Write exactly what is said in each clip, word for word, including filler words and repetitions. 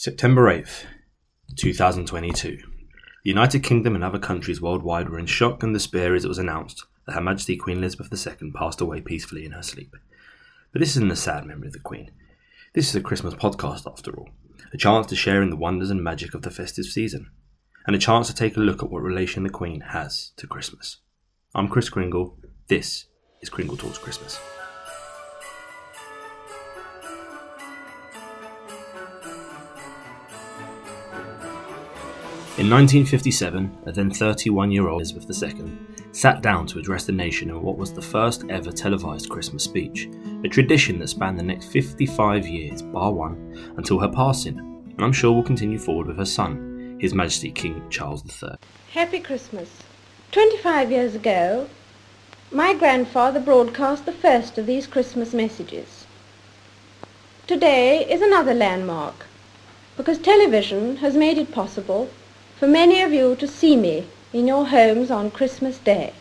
September eighth, twenty twenty-two. The United Kingdom and other countries worldwide were in shock and despair as it was announced that Her Majesty Queen Elizabeth the Second passed away peacefully in her sleep. But this isn't a sad memory of the Queen. This is a Christmas podcast after all, a chance to share in the wonders and magic of the festive season, and a chance to take a look at what relation the Queen has to Christmas. I'm Chris Kringle, this is Kringle Talks Christmas. In nineteen fifty-seven, a then thirty-one-year-old Elizabeth the Second sat down to address the nation in what was the first ever televised Christmas speech, a tradition that spanned the next fifty-five years, bar one, until her passing, and I'm sure will continue forward with her son, His Majesty King Charles the Third. Happy Christmas. twenty-five years ago, my grandfather broadcast the first of these Christmas messages. Today is another landmark, because television has made it possible for many of you to see me in your homes on Christmas Day.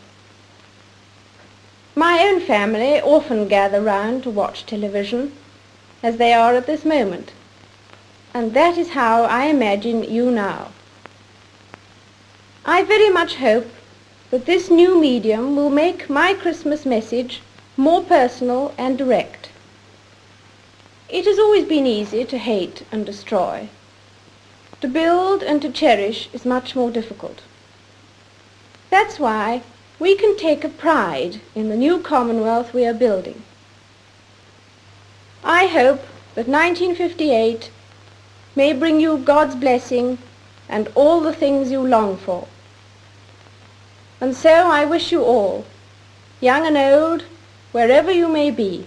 My own family often gather round to watch television, as they are at this moment, and that is how I imagine you now. I very much hope that this new medium will make my Christmas message more personal and direct. It has always been easy to hate and destroy. To build and to cherish is much more difficult. That's why we can take a pride in the new Commonwealth we are building. I hope that nineteen fifty-eight may bring you God's blessing and all the things you long for. And so I wish you all, young and old, wherever you may be,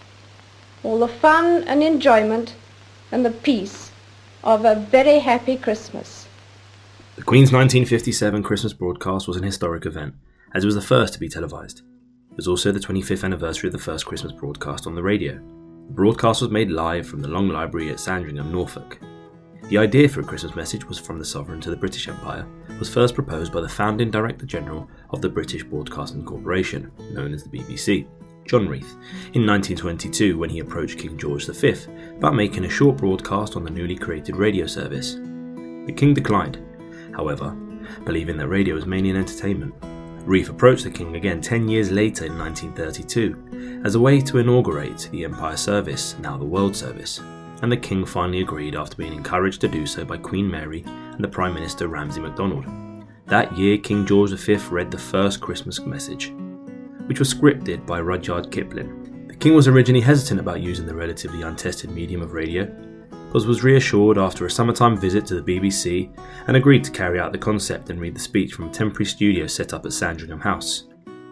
all the fun and enjoyment and the peace of a very happy Christmas. The Queen's nineteen fifty-seven Christmas broadcast was an historic event, as it was the first to be televised. It was also the twenty-fifth anniversary of the first Christmas broadcast on the radio. The broadcast was made live from the Long Library at Sandringham, Norfolk. The idea for a Christmas message was from the sovereign to the British Empire, was first proposed by the founding Director General of the British Broadcasting Corporation, known as the B B C, John Reith, in nineteen twenty-two when he approached King George the Fifth about making a short broadcast on the newly created radio service. The King declined, however, believing that radio was mainly an entertainment. Reith approached the King again ten years later in nineteen thirty-two as a way to inaugurate the Empire Service, now the World Service, and the King finally agreed after being encouraged to do so by Queen Mary and the Prime Minister Ramsay MacDonald. That year, King George the Fifth read the first Christmas message, which was scripted by Rudyard Kipling. The King was originally hesitant about using the relatively untested medium of radio, but was reassured after a summertime visit to the B B C and agreed to carry out the concept and read the speech from a temporary studio set up at Sandringham House.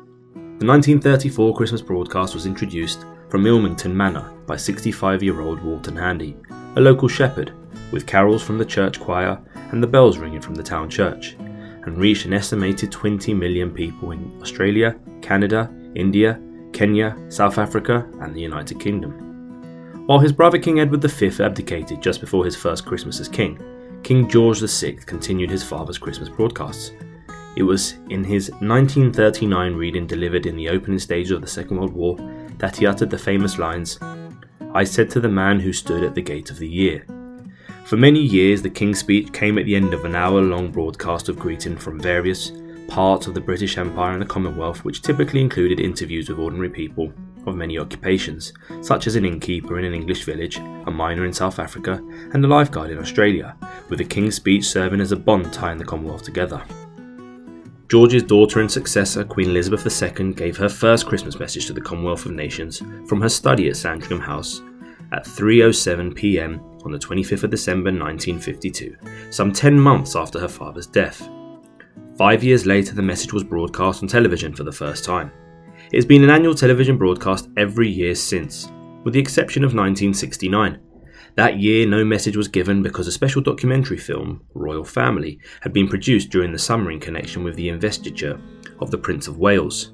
The nineteen thirty-four Christmas broadcast was introduced from Ilmington Manor by sixty-five-year-old Walton Handy, a local shepherd, with carols from the church choir and the bells ringing from the town church, and reached an estimated twenty million people in Australia, Canada, India, Kenya, South Africa and the United Kingdom. While his brother King Edward the Fifth abdicated just before his first Christmas as king, King George the Sixth continued his father's Christmas broadcasts. It was in his nineteen thirty-nine reading delivered in the opening stages of the Second World War that he uttered the famous lines, "I said to the man who stood at the gate of the year." For many years, the King's speech came at the end of an hour-long broadcast of greeting from various parts of the British Empire and the Commonwealth, which typically included interviews with ordinary people of many occupations, such as an innkeeper in an English village, a miner in South Africa, and a lifeguard in Australia, with the King's speech serving as a bond tying the Commonwealth together. George's daughter and successor, Queen Elizabeth the Second, gave her first Christmas message to the Commonwealth of Nations from her study at Sandringham House at three oh seven p.m. on the twenty-fifth of December nineteen fifty-two, some ten months after her father's death. Five years later, the message was broadcast on television for the first time. It has been an annual television broadcast every year since, with the exception of nineteen sixty-nine. That year, no message was given because a special documentary film, Royal Family, had been produced during the summer in connection with the investiture of the Prince of Wales,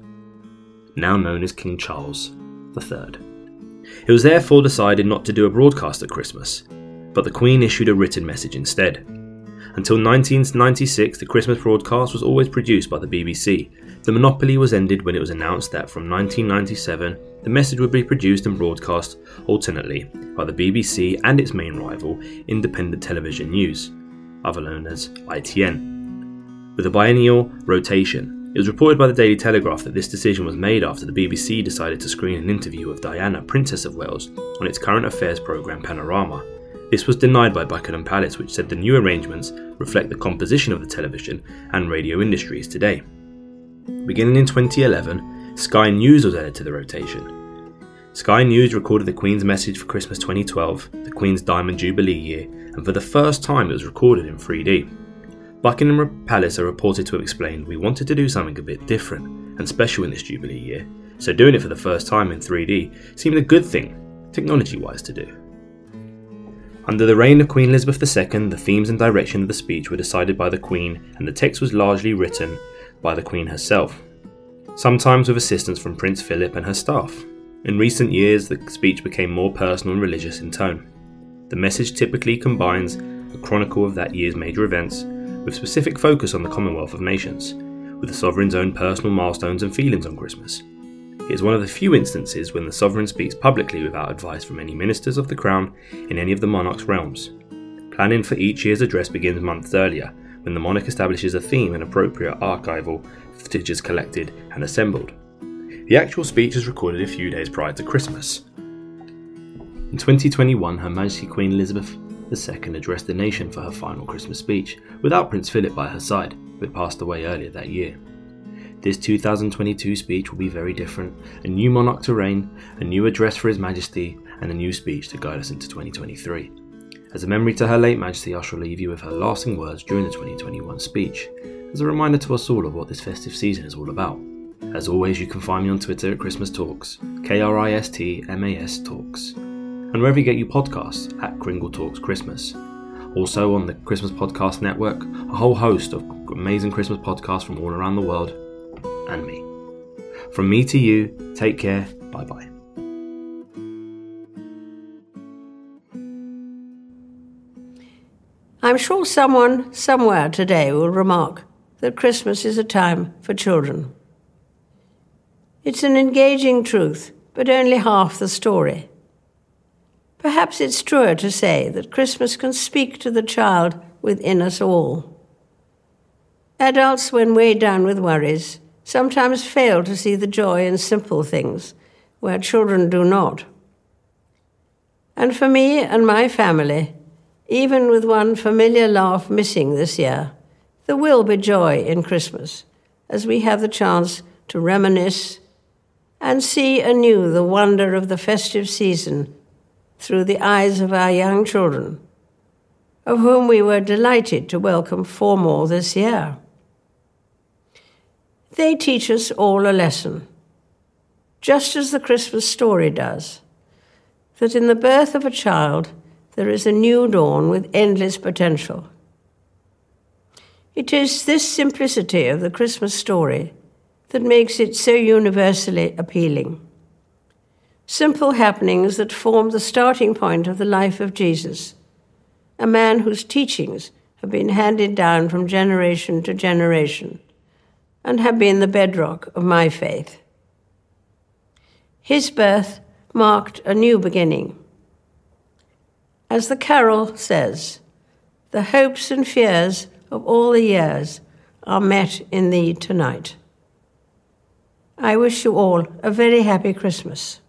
now known as King Charles the Third. It was therefore decided not to do a broadcast at Christmas, but the Queen issued a written message instead. Until nineteen ninety-six, the Christmas broadcast was always produced by the B B C. The monopoly was ended when it was announced that from nineteen ninety-seven, the message would be produced and broadcast alternately by the B B C and its main rival, Independent Television News, otherwise known as I T N. With a biennial rotation, it was reported by the Daily Telegraph that this decision was made after the B B C decided to screen an interview of Diana, Princess of Wales, on its current affairs programme Panorama. This was denied by Buckingham Palace, which said the new arrangements reflect the composition of the television and radio industries today. Beginning in twenty eleven, Sky News was added to the rotation. Sky News recorded the Queen's message for Christmas twenty twelve, the Queen's Diamond Jubilee year, and for the first time it was recorded in three D. Buckingham Palace are reported to have explained, "We wanted to do something a bit different and special in this Jubilee year, so doing it for the first time in three D seemed a good thing, technology-wise, to do." Under the reign of Queen Elizabeth the Second, the themes and direction of the speech were decided by the Queen, and the text was largely written by the Queen herself, sometimes with assistance from Prince Philip and her staff. In recent years, the speech became more personal and religious in tone. The message typically combines a chronicle of that year's major events with specific focus on the Commonwealth of Nations, with the sovereign's own personal milestones and feelings on Christmas. It is one of the few instances when the sovereign speaks publicly without advice from any ministers of the Crown in any of the monarch's realms. Planning for each year's address begins months earlier, when the monarch establishes a theme and appropriate archival footage is collected and assembled. The actual speech is recorded a few days prior to Christmas. In twenty twenty-one, Her Majesty Queen Elizabeth the Second addressed the nation for her final Christmas speech, without Prince Philip by her side, who had passed away earlier that year. This two thousand twenty-two speech will be very different, a new monarch to reign, a new address for His Majesty, and a new speech to guide us into twenty twenty-three. As a memory to Her late Majesty, I shall leave you with her lasting words during the twenty twenty-one speech, as a reminder to us all of what this festive season is all about. As always, you can find me on Twitter at Christmas Talks, K R I S T M A S Talks, and wherever you get your podcasts, at Kringle Talks Christmas. Also on the Christmas Podcast Network, a whole host of amazing Christmas podcasts from all around the world, and me. From me to you, take care, bye bye. I'm sure someone somewhere today will remark that Christmas is a time for children. It's an engaging truth, but only half the story. Perhaps it's truer to say that Christmas can speak to the child within us all. Adults, when weighed down with worries, sometimes fail to see the joy in simple things, where children do not. And for me and my family, even with one familiar laugh missing this year, there will be joy in Christmas, as we have the chance to reminisce and see anew the wonder of the festive season through the eyes of our young children, of whom we were delighted to welcome four more this year. They teach us all a lesson, just as the Christmas story does, that in the birth of a child there is a new dawn with endless potential. It is this simplicity of the Christmas story that makes it so universally appealing. Simple happenings that form the starting point of the life of Jesus, a man whose teachings have been handed down from generation to generation and have been the bedrock of my faith. His birth marked a new beginning. As the carol says, the hopes and fears of all the years are met in thee tonight. I wish you all a very happy Christmas.